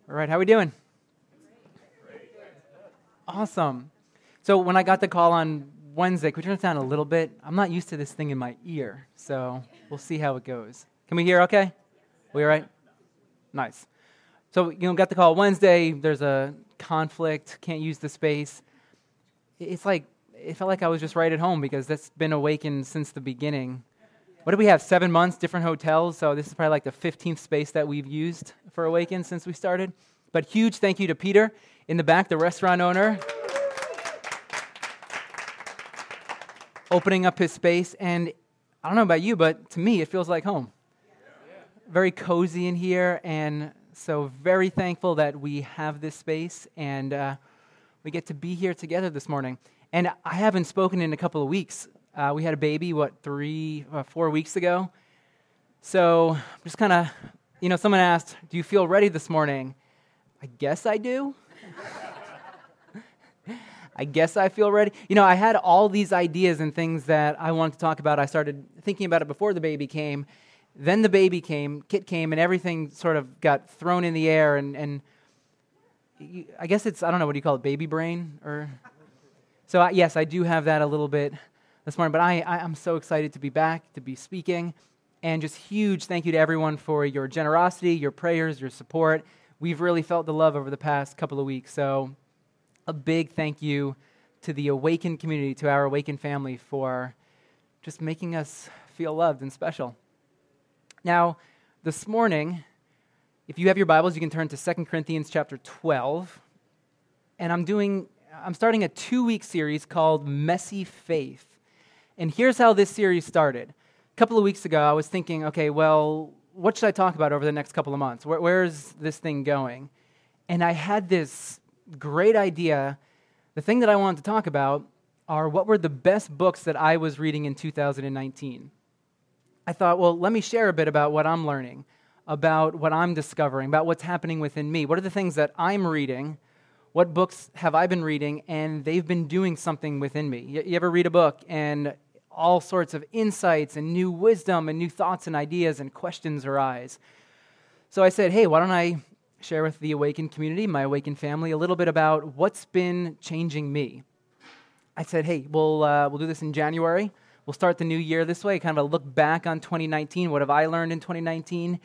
All right, how we doing? Awesome. So when I got the call on Wednesday, could we turn it down a little bit? I'm not used to this thing in my ear, so we'll see how it goes. Can we hear okay? We all right? Nice. So, got the call Wednesday, there's a conflict, can't use the space. It felt like I was just right at home because that's been awakened since the beginning. What do we have, 7 months, different hotels? So this is probably like the 15th space that we've used for Awaken since we started. But huge thank you to Peter in the back, the restaurant owner, opening up his space. And I don't know about you, but to me, it feels like home. Very cozy in here, and so very thankful that we have this space, and we get to be here together this morning. And I haven't spoken in a couple of weeks. We had a baby, 4 weeks ago? So just kind of, someone asked, do you feel ready this morning? I guess I do. I guess I feel ready. I had all these ideas and things that I wanted to talk about. I started thinking about it before the baby came. Then the baby came, Kit came, and everything sort of got thrown in the air. And I guess it's, I don't know, what do you call it, baby brain? So yes, I do have that a little bit this morning, but I'm so excited to be back, to be speaking, and just huge thank you to everyone for your generosity, your prayers, your support. We've really felt the love over the past couple of weeks, so a big thank you to the Awaken community, to our Awaken family for just making us feel loved and special. Now, this morning, if you have your Bibles, you can turn to 2 Corinthians chapter 12, and I'm starting a 2-week series called Messy Faith. And here's how this series started. A couple of weeks ago, I was thinking, okay, well, what should I talk about over the next couple of months? Where's this thing going? And I had this great idea. The thing that I wanted to talk about are what were the best books that I was reading in 2019. I thought, well, let me share a bit about what I'm learning, about what I'm discovering, about what's happening within me. What are the things that I'm reading? What books have I been reading, and they've been doing something within me? You ever read a book and all sorts of insights and new wisdom and new thoughts and ideas and questions arise? So I said, hey, why don't I share with the Awaken community, my Awaken family, a little bit about what's been changing me. I said, hey, we'll do this in January. We'll start the new year this way, kind of a look back on 2019. What have I learned in 2019?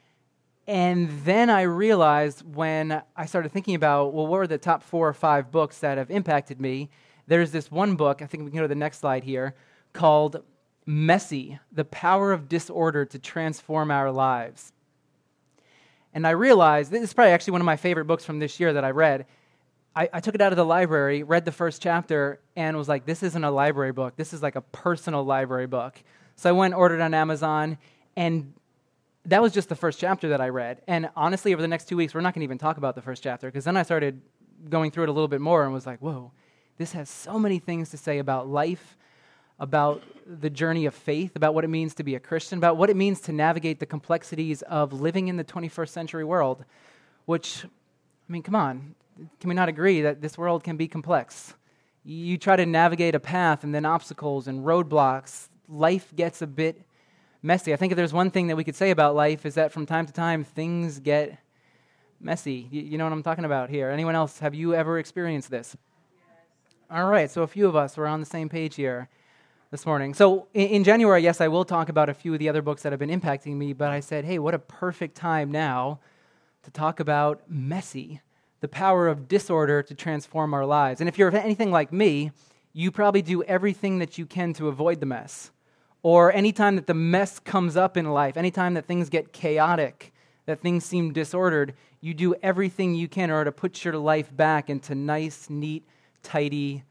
And then I realized when I started thinking about, well, what were the top 4 or 5 books that have impacted me? There's this one book, I think we can go to the next slide here, called Messy, The Power of Disorder to Transform Our Lives. And I realized, this is probably actually one of my favorite books from this year that I read. I took it out of the library, read the first chapter, and was like, this isn't a library book. This is like a personal library book. So I went and ordered on Amazon, and that was just the first chapter that I read. And honestly, over the next 2 weeks, we're not going to even talk about the first chapter, because then I started going through it a little bit more and was like, whoa, this has so many things to say about life, about the journey of faith, about what it means to be a Christian, about what it means to navigate the complexities of living in the 21st century world, which, come on, can we not agree that this world can be complex? You try to navigate a path and then obstacles and roadblocks, life gets a bit messy. I think if there's one thing that we could say about life is that from time to time, things get messy. You know what I'm talking about here. Anyone else, have you ever experienced this? Yes. All right, so a few of us, we're on the same page here this morning. So in January, yes, I will talk about a few of the other books that have been impacting me, but I said, hey, what a perfect time now to talk about Messy, the power of disorder to transform our lives. And if you're anything like me, you probably do everything that you can to avoid the mess. Or anytime that the mess comes up in life, anytime that things get chaotic, that things seem disordered, you do everything you can in order to put your life back into nice, neat, tidy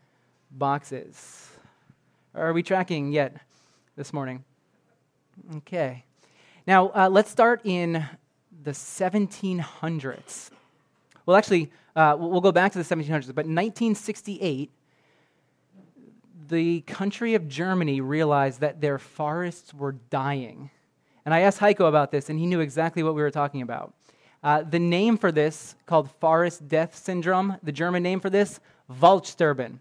boxes. Are we tracking yet this morning? Okay. Now, let's start in the 1700s. Well, actually, we'll go back to the 1700s, but in 1968, the country of Germany realized that their forests were dying. And I asked Heiko about this, and he knew exactly what we were talking about. The name for this, called forest death syndrome, the German name for this, Waldsterben.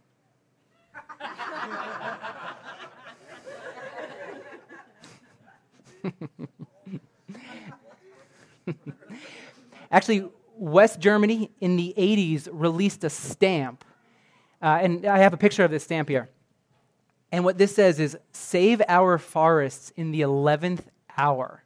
Actually, West Germany in the 80s released a stamp, and I have a picture of this stamp here. And what this says is, "Save our forests in the 11th hour."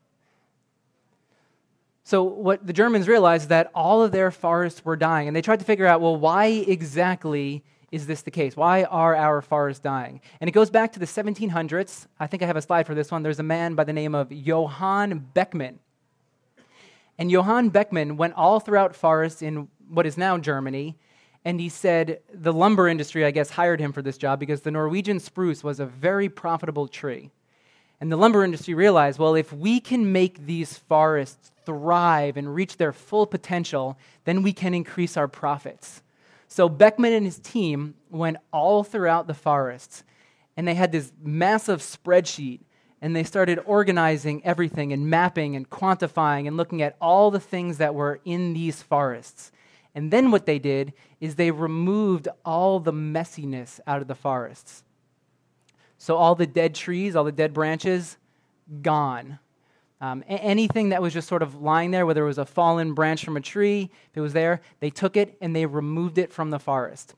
So what the Germans realized is that all of their forests were dying, and they tried to figure out, well, why exactly is this the case? Why are our forests dying? And it goes back to the 1700s. I think I have a slide for this one. There's a man by the name of Johann Beckmann. And Johann Beckmann went all throughout forests in what is now Germany, and he said the lumber industry, I guess, hired him for this job because the Norwegian spruce was a very profitable tree. And the lumber industry realized, well, if we can make these forests thrive and reach their full potential, then we can increase our profits. So Beckmann and his team went all throughout the forests, and they had this massive spreadsheet, and they started organizing everything and mapping and quantifying and looking at all the things that were in these forests. And then what they did is they removed all the messiness out of the forests. So all the dead trees, all the dead branches, gone. Anything that was just sort of lying there, whether it was a fallen branch from a tree, if it was there, they took it and they removed it from the forest.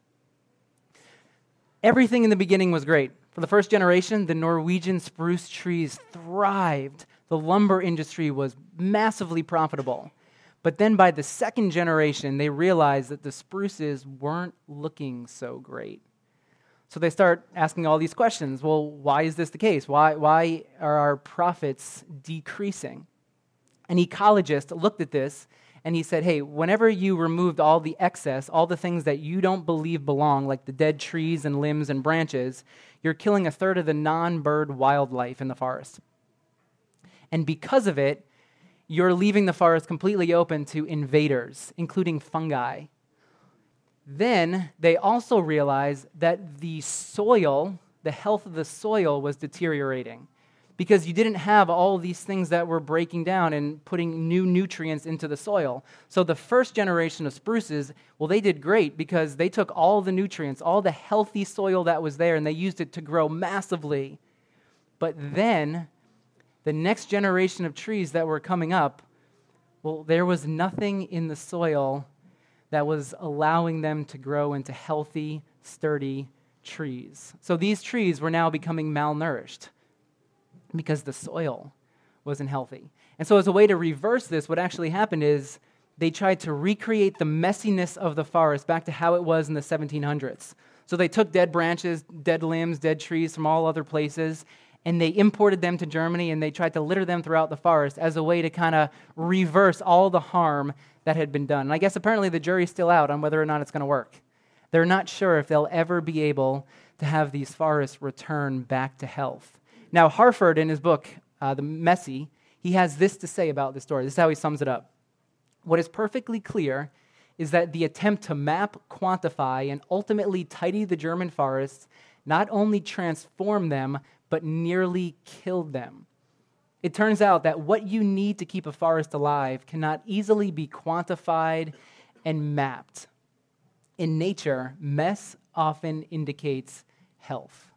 Everything in the beginning was great. For the first generation, the Norwegian spruce trees thrived. The lumber industry was massively profitable. But then by the second generation, they realized that the spruces weren't looking so great. So they start asking all these questions. Well, why is this the case? Why are our profits decreasing? An ecologist looked at this and he said, hey, whenever you removed all the excess, all the things that you don't believe belong, like the dead trees and limbs and branches, you're killing a third of the non-bird wildlife in the forest. And because of it, you're leaving the forest completely open to invaders, including fungi. Then they also realized that the soil, the health of the soil was deteriorating because you didn't have all these things that were breaking down and putting new nutrients into the soil. So the first generation of spruces, well, they did great because they took all the nutrients, all the healthy soil that was there, and they used it to grow massively. But then the next generation of trees that were coming up, well, there was nothing in the soil that was allowing them to grow into healthy, sturdy trees. So these trees were now becoming malnourished because the soil wasn't healthy. And so as a way to reverse this, what actually happened is they tried to recreate the messiness of the forest back to how it was in the 1700s. So they took dead branches, dead limbs, dead trees from all other places, and they imported them to Germany, and they tried to litter them throughout the forest as a way to kind of reverse all the harm that had been done. And I guess apparently the jury's still out on whether or not it's going to work. They're not sure if they'll ever be able to have these forests return back to health. Now, Harford, in his book, The Messy, he has this to say about this story. This is how he sums it up. What is perfectly clear is that the attempt to map, quantify, and ultimately tidy the German forests not only transformed them, but nearly killed them. It turns out that what you need to keep a forest alive cannot easily be quantified and mapped. In nature, mess often indicates health.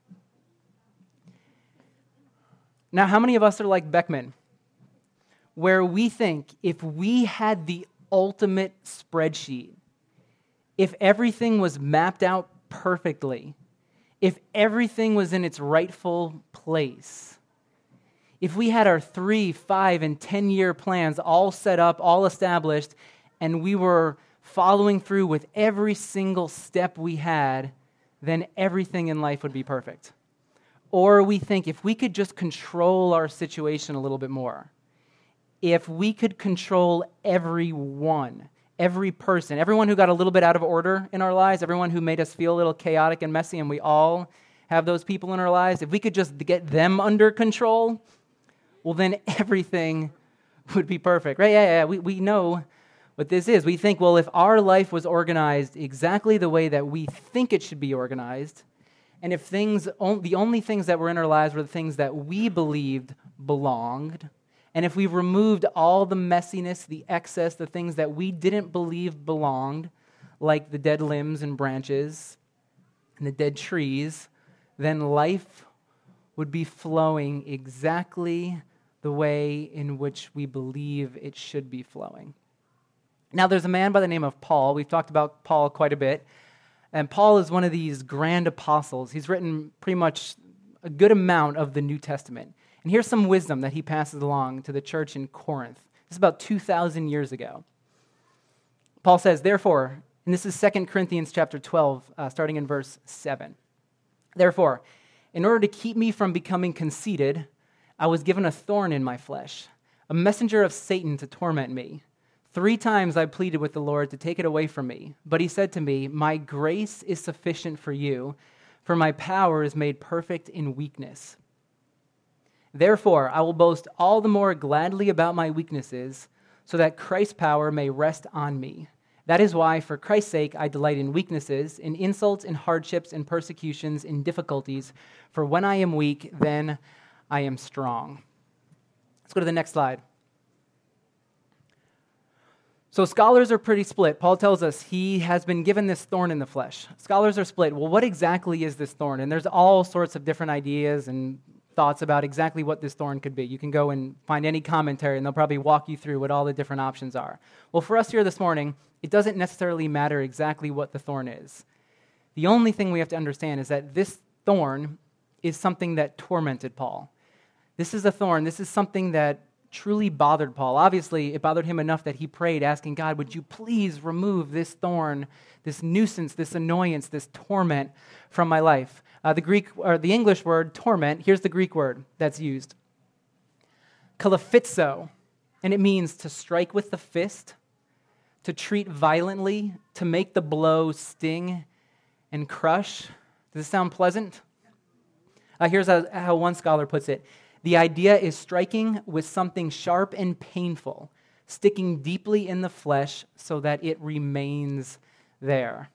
Now, how many of us are like Beckmann, where we think if we had the ultimate spreadsheet, if everything was mapped out perfectly, if everything was in its rightful place, if we had our 3, 5, and 10-year plans all set up, all established, and we were following through with every single step we had, then everything in life would be perfect. Or we think if we could just control our situation a little bit more, if we could control everyone, every person, everyone who got a little bit out of order in our lives, everyone who made us feel a little chaotic and messy, and we all have those people in our lives, if we could just get them under control, well, then everything would be perfect, right? Yeah, we know what this is. We think, well, if our life was organized exactly the way that we think it should be organized, and if the only things that were in our lives were the things that we believed belonged, and if we removed all the messiness, the excess, the things that we didn't believe belonged, like the dead limbs and branches and the dead trees, then life would be flowing exactly the way in which we believe it should be flowing. Now, there's a man by the name of Paul. We've talked about Paul quite a bit. And Paul is one of these grand apostles. He's written pretty much a good amount of the New Testament. And here's some wisdom that he passes along to the church in Corinth. This is about 2,000 years ago. Paul says, therefore, and this is 2 Corinthians chapter 12, starting in verse 7. Therefore, in order to keep me from becoming conceited, I was given a thorn in my flesh, a messenger of Satan to torment me. 3 times I pleaded with the Lord to take it away from me, but he said to me, my grace is sufficient for you, for my power is made perfect in weakness. Therefore, I will boast all the more gladly about my weaknesses, so that Christ's power may rest on me. That is why, for Christ's sake, I delight in weaknesses, in insults, in hardships, in persecutions, in difficulties. For when I am weak, then I am strong. Let's go to the next slide. So scholars are pretty split. Paul tells us he has been given this thorn in the flesh. Scholars are split. Well, what exactly is this thorn? And there's all sorts of different ideas and thoughts about exactly what this thorn could be. You can go and find any commentary, and they'll probably walk you through what all the different options are. Well, for us here this morning, it doesn't necessarily matter exactly what the thorn is. The only thing we have to understand is that this thorn is something that tormented Paul. This is a thorn. This is something that truly bothered Paul. Obviously, it bothered him enough that he prayed, asking God, would you please remove this thorn, this nuisance, this annoyance, this torment from my life? The English word torment, here's the Greek word that's used. Kalaphizo, and it means to strike with the fist, to treat violently, to make the blow sting and crush. Does this sound pleasant? Here's how one scholar puts it. The idea is striking with something sharp and painful, sticking deeply in the flesh so that it remains there.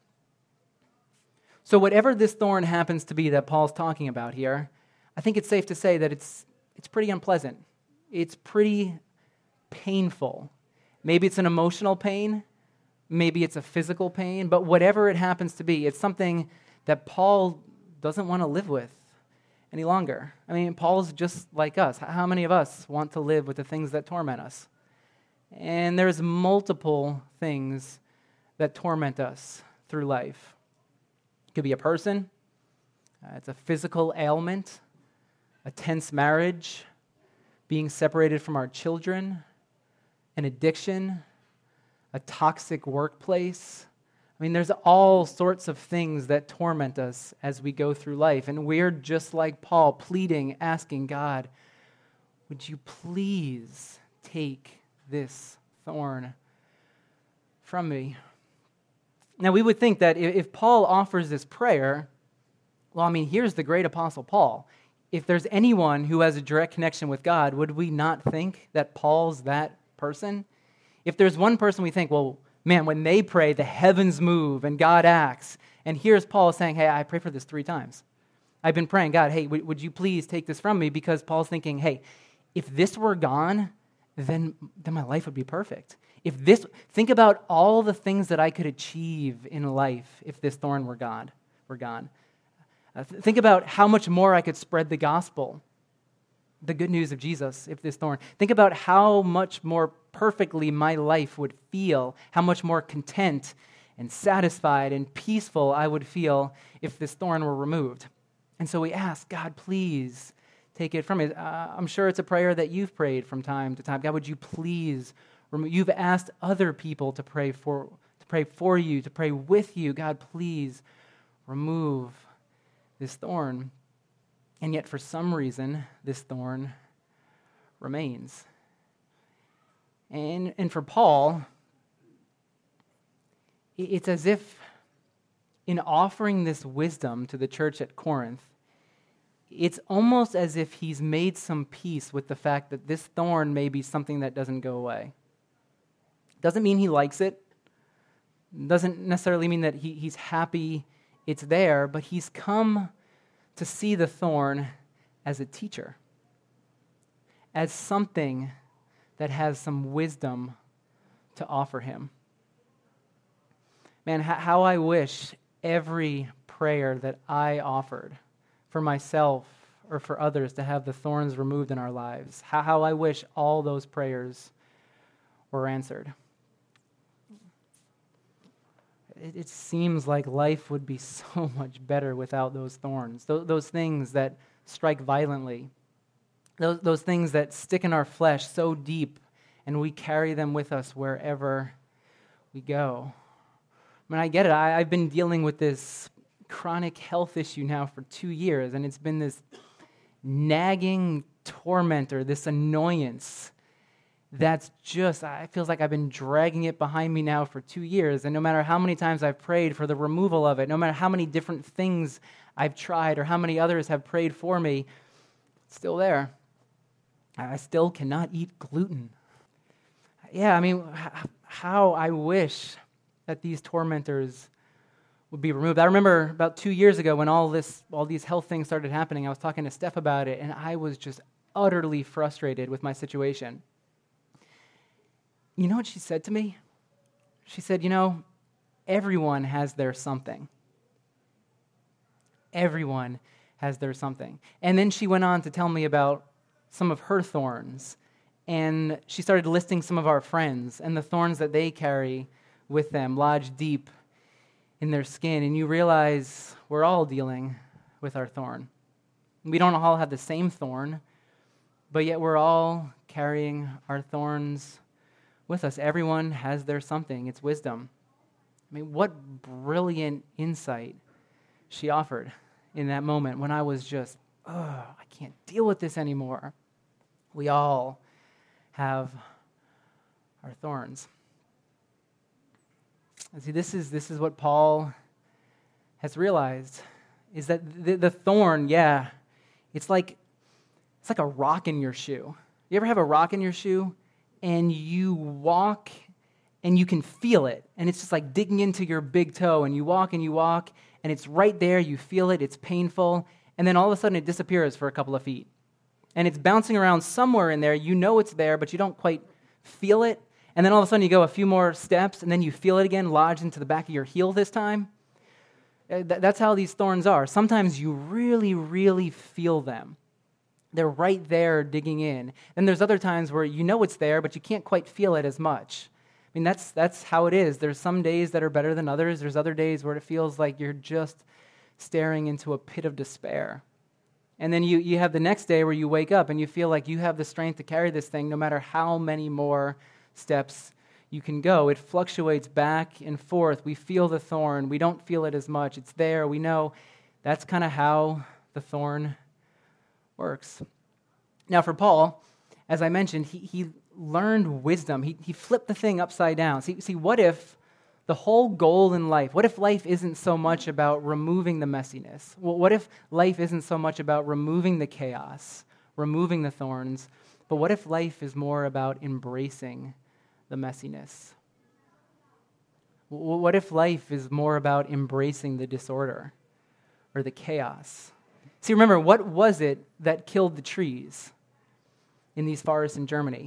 So whatever this thorn happens to be that Paul's talking about here, I think it's safe to say that it's pretty unpleasant. It's pretty painful. Maybe it's an emotional pain. Maybe it's a physical pain. But whatever it happens to be, it's something that Paul doesn't want to live with any longer. I mean, Paul's just like us. How many of us want to live with the things that torment us? And there's multiple things that torment us through life. It could be a person. It's a physical ailment, a tense marriage, being separated from our children, an addiction, a toxic workplace. I mean, there's all sorts of things that torment us as we go through life. And we're just like Paul, pleading, asking God, would you please take this thorn from me? Now, we would think that if Paul offers this prayer, well, I mean, here's the great apostle Paul. If there's anyone who has a direct connection with God, would we not think that Paul's that person? If there's one person we think, well, man, when they pray, the heavens move and God acts. And here's Paul saying, hey, I pray for this 3 times. I've been praying, God, hey, would you please take this from me? Because Paul's thinking, hey, if this were gone, then my life would be perfect. Think about all the things that I could achieve in life if this thorn were gone. Think about how much more I could spread the gospel, the good news of Jesus, if this thorn. Think about how much more perfectly my life would feel, how much more content and satisfied and peaceful I would feel if this thorn were removed. And so we ask, God, please take it from me. I'm sure it's a prayer that you've prayed from time to time. God, would you please remove? You've asked other people to pray for you, to pray with you. God, please remove this thorn. And yet, for some reason, this thorn remains. And for Paul, it's as if in offering this wisdom to the church at Corinth, it's almost as if he's made some peace with the fact that this thorn may be something that doesn't go away. Doesn't mean he likes it. Doesn't necessarily mean that he's happy it's there, but he's come to see the thorn as a teacher, as something that has some wisdom to offer him. Man, how I wish every prayer that I offered for myself or for others to have the thorns removed in our lives. How I wish all those prayers were answered. it seems like life would be so much better without those thorns, those things that strike violently, those things that stick in our flesh so deep, and we carry them with us wherever we go. I mean, I get it. I've been dealing with this chronic health issue now for 2 years, and it's been this nagging tormentor, this annoyance that's just, it feels like I've been dragging it behind me now for 2 years, and no matter how many times I've prayed for the removal of it, no matter how many different things I've tried or how many others have prayed for me, it's still there. I still cannot eat gluten. Yeah, I mean, how I wish that these tormentors would be removed. I remember about 2 years ago when all these health things started happening, I was talking to Steph about it, and I was just utterly frustrated with my situation. You know what she said to me? She said, everyone has their something. Everyone has their something. And then she went on to tell me about some of her thorns. And she started listing some of our friends and the thorns that they carry with them, lodged deep in their skin. And you realize we're all dealing with our thorn. We don't all have the same thorn, but yet we're all carrying our thorns with us. Everyone has their something. It's wisdom. I mean, what brilliant insight she offered in that moment when I was just, I can't deal with this anymore. We all have our thorns. And see, this is what Paul has realized, is that the thorn, it's like a rock in your shoe. You ever have a rock in your shoe and you walk and you can feel it, and it's just like digging into your big toe, and you walk and it's right there, you feel it, it's painful, and then all of a sudden it disappears for a couple of feet. And it's bouncing around somewhere in there. You know it's there, but you don't quite feel it. And then all of a sudden you go a few more steps, and then you feel it again, lodged into the back of your heel this time. That's how these thorns are. Sometimes you really, really feel them. They're right there digging in. And there's other times where you know it's there, but you can't quite feel it as much. I mean, that's how it is. There's some days that are better than others. There's other days where it feels like you're just staring into a pit of despair. And then you have the next day where you wake up and you feel like you have the strength to carry this thing no matter how many more steps you can go. It fluctuates back and forth. We feel the thorn. We don't feel it as much. It's there. We know that's kind of how the thorn works. Now for Paul, as I mentioned, he learned wisdom. He flipped the thing upside down. See, what if the whole goal in life, what if life isn't so much about removing the messiness? Well, what if life isn't so much about removing the chaos, removing the thorns, but what if life is more about embracing the messiness? What if life is more about embracing the disorder or the chaos? See, remember, what was it that killed the trees in these forests in Germany?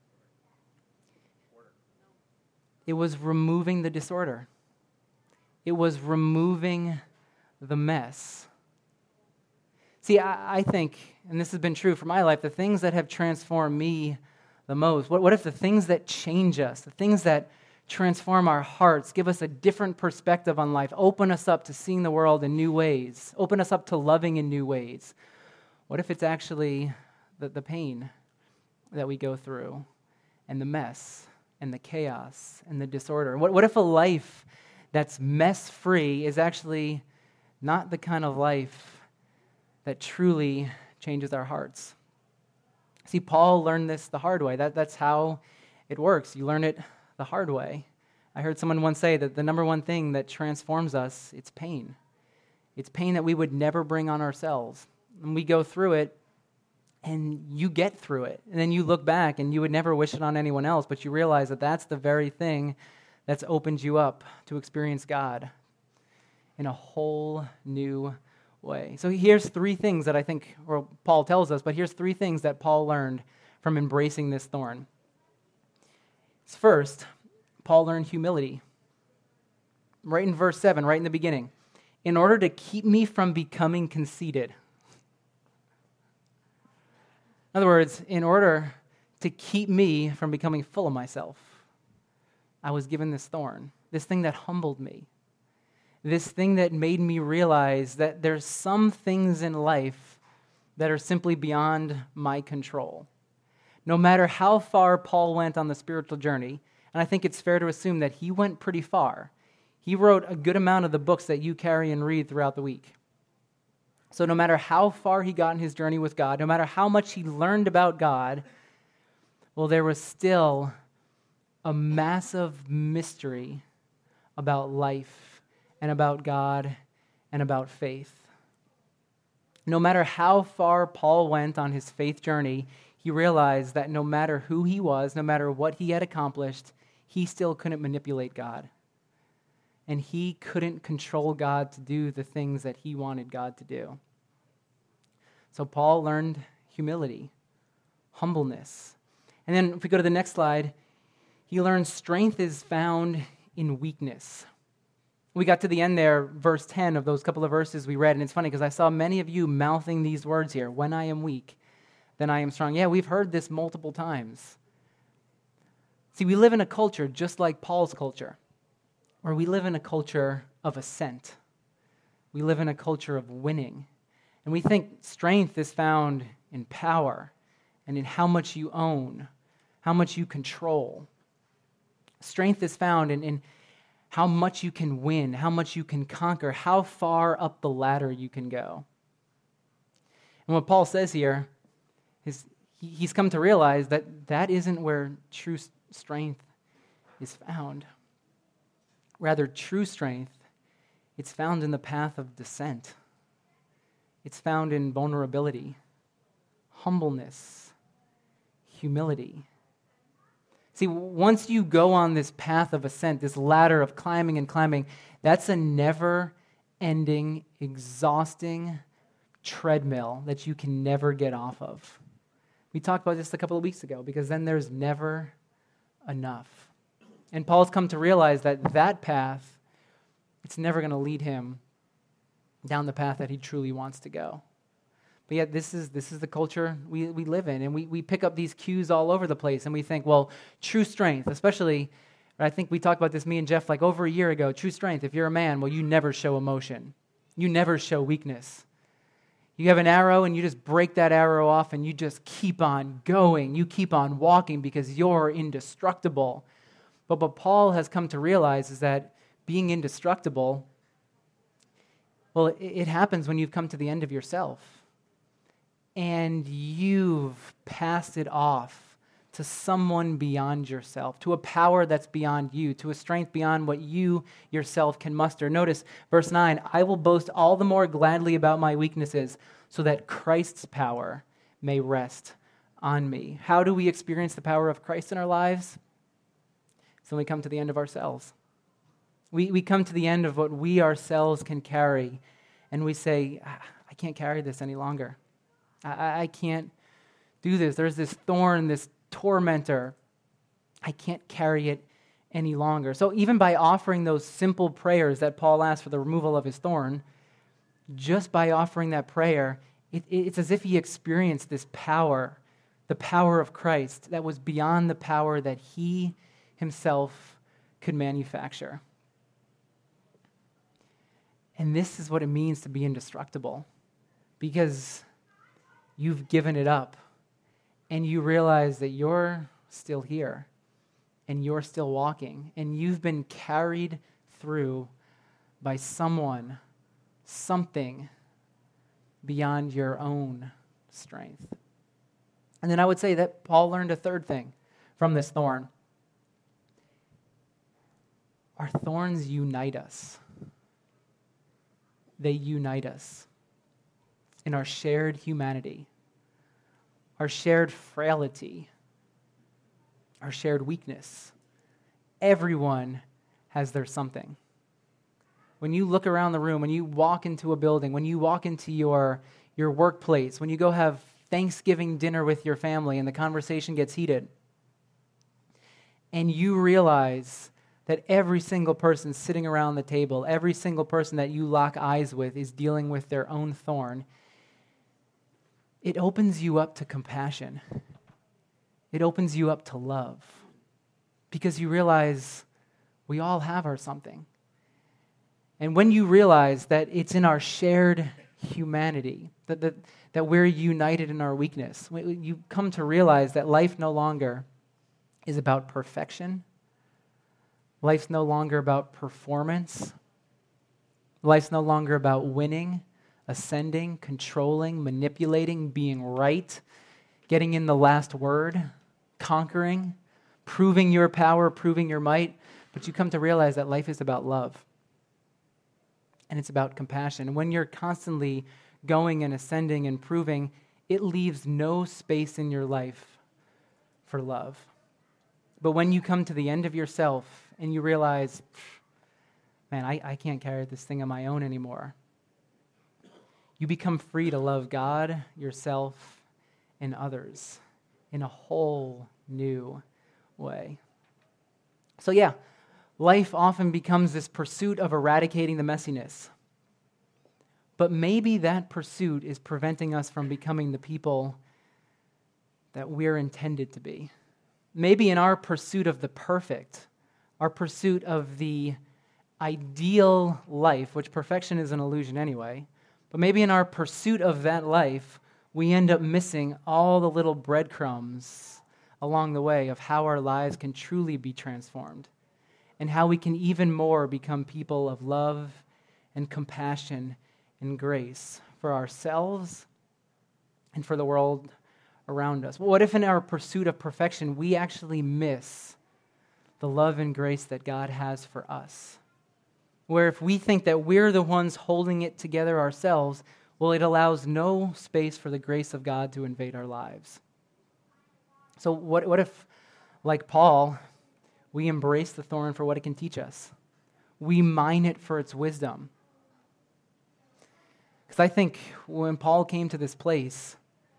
It was removing the disorder. It was removing the mess. See, I think, and this has been true for my life, the things that have transformed me the most, what if the things that change us, the things that transform our hearts, give us a different perspective on life, open us up to seeing the world in new ways, open us up to loving in new ways? What if it's actually the pain that we go through and the mess and the chaos and the disorder? What if a life that's mess-free is actually not the kind of life that truly changes our hearts? See, Paul learned this the hard way. That's how it works. You learn it the hard way. I heard someone once say that the number one thing that transforms us, it's pain. It's pain that we would never bring on ourselves. And we go through it, and you get through it. And then you look back, and you would never wish it on anyone else, but you realize that that's the very thing that's opened you up to experience God in a whole new way. So here's three things that I think, or Paul tells us, but here's three things that Paul learned from embracing this thorn. First, Paul learned humility. Right in verse 7, right in the beginning. In order to keep me from becoming conceited. In other words, in order to keep me from becoming full of myself, I was given this thorn, this thing that humbled me, this thing that made me realize that there's some things in life that are simply beyond my control. No matter how far Paul went on the spiritual journey, and I think it's fair to assume that he went pretty far, he wrote a good amount of the books that you carry and read throughout the week. So no matter how far he got in his journey with God, no matter how much he learned about God, well, there was still a massive mystery about life and about God and about faith. No matter how far Paul went on his faith journey, he realized that no matter who he was, no matter what he had accomplished, he still couldn't manipulate God. And he couldn't control God to do the things that he wanted God to do. So Paul learned humility, humbleness. And then if we go to the next slide, he learned strength is found in weakness. We got to the end there, verse 10 of those couple of verses we read, and it's funny because I saw many of you mouthing these words here, when I am weak, then I am strong. Yeah, we've heard this multiple times. See, we live in a culture just like Paul's culture, where we live in a culture of ascent. We live in a culture of winning. And we think strength is found in power and in how much you own, how much you control. Strength is found in how much you can win, how much you can conquer, how far up the ladder you can go. And what Paul says here is he's come to realize that that isn't where true strength is found. Rather, true strength, it's found in the path of descent. It's found in vulnerability, humbleness, humility. See, once you go on this path of ascent, this ladder of climbing and climbing, that's a never-ending, exhausting treadmill that you can never get off of. We talked about this a couple of weeks ago, because then there's never enough. And Paul's come to realize that that path, it's never going to lead him down the path that he truly wants to go. But yet this is the culture we live in, and we pick up these cues all over the place, and we think, well, true strength, especially, I think we talked about this, me and Jeff, like over a year ago, true strength, if you're a man, well, you never show emotion. You never show weakness. You have an arrow, and you just break that arrow off, and you just keep on going. You keep on walking because you're indestructible. But what Paul has come to realize is that being indestructible, well, it happens when you've come to the end of yourself. And you've passed it off to someone beyond yourself, to a power that's beyond you, to a strength beyond what you yourself can muster. Notice verse 9, I will boast all the more gladly about my weaknesses so that Christ's power may rest on me. How do we experience the power of Christ in our lives? So we come to the end of ourselves. We come to the end of what we ourselves can carry, and we say, I can't carry this any longer. I can't do this. There's this thorn, this tormentor. I can't carry it any longer. So even by offering those simple prayers that Paul asked for the removal of his thorn, just by offering that prayer, it's as if he experienced this power, the power of Christ that was beyond the power that he himself could manufacture. And this is what it means to be indestructible, because you've given it up, and you realize that you're still here, and you're still walking, and you've been carried through by someone, something beyond your own strength. And then I would say that Paul learned a third thing from this thorn. Our thorns unite us. They unite us in our shared humanity, our shared frailty, our shared weakness. Everyone has their something. When you look around the room, when you walk into a building, when you walk into your workplace, when you go have Thanksgiving dinner with your family and the conversation gets heated, and you realize that every single person sitting around the table, every single person that you lock eyes with is dealing with their own thorn, it opens you up to compassion. It opens you up to love, because you realize we all have our something. And when you realize that it's in our shared humanity, that we're united in our weakness, you come to realize that life no longer is about perfection. Life's no longer about performance. Life's no longer about winning, ascending, controlling, manipulating, being right, getting in the last word, conquering, proving your power, proving your might. But you come to realize that life is about love. And it's about compassion. And when you're constantly going and ascending and proving, it leaves no space in your life for love. But when you come to the end of yourself and you realize, man, I can't carry this thing on my own anymore, you become free to love God, yourself, and others in a whole new way. So yeah, life often becomes this pursuit of eradicating the messiness. But maybe that pursuit is preventing us from becoming the people that we're intended to be. Maybe in our pursuit of the perfect, our pursuit of the ideal life, which perfection is an illusion anyway, but maybe in our pursuit of that life, we end up missing all the little breadcrumbs along the way of how our lives can truly be transformed and how we can even more become people of love and compassion and grace for ourselves and for the world around us. What if in our pursuit of perfection, we actually miss the love and grace that God has for us? Where if we think that we're the ones holding it together ourselves, well, it allows no space for the grace of God to invade our lives. So what if, like Paul, we embrace the thorn for what it can teach us? We mine it for its wisdom. Because I think when Paul came to this place,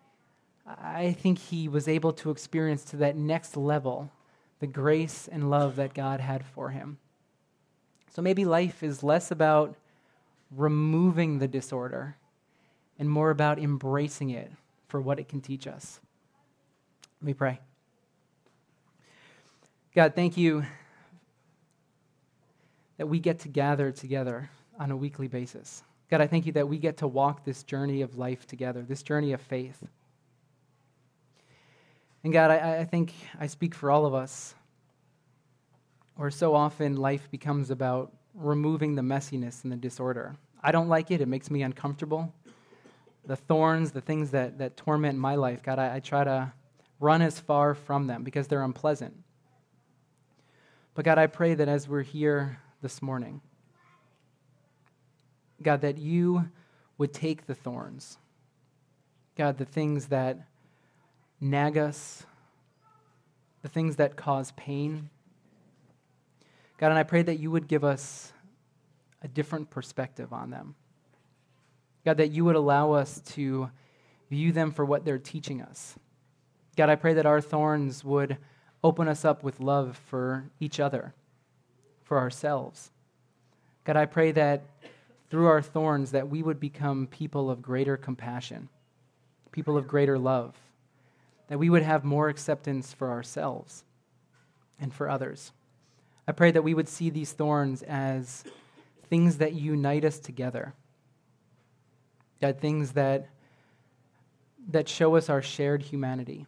I think he was able to experience to that next level the grace and love that God had for him. So maybe life is less about removing the disorder and more about embracing it for what it can teach us. Let me pray. God, thank you that we get to gather together on a weekly basis. God, I thank you that we get to walk this journey of life together, this journey of faith. And God, I think I speak for all of us, where so often life becomes about removing the messiness and the disorder. I don't like it. It makes me uncomfortable. The thorns, the things that torment my life, God, I try to run as far from them because they're unpleasant. But God, I pray that as we're here this morning, God, that you would take the thorns, God, the things that nag us, the things that cause pain. God, and I pray that you would give us a different perspective on them. God, that you would allow us to view them for what they're teaching us. God, I pray that our thorns would open us up with love for each other, for ourselves. God, I pray that through our thorns that we would become people of greater compassion, people of greater love, that we would have more acceptance for ourselves and for others. I pray that we would see these thorns as things that unite us together, God, things that show us our shared humanity,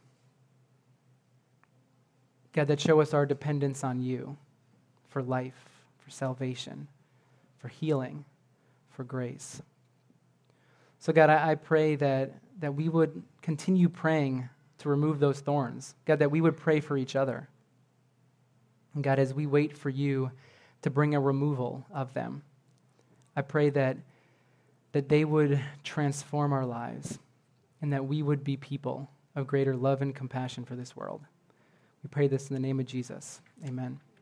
God, that show us our dependence on you for life, for salvation, for healing, for grace. So God, I pray that we would continue praying to remove those thorns. God, that we would pray for each other. And God, as we wait for you to bring a removal of them, I pray that they would transform our lives and that we would be people of greater love and compassion for this world. We pray this in the name of Jesus. Amen.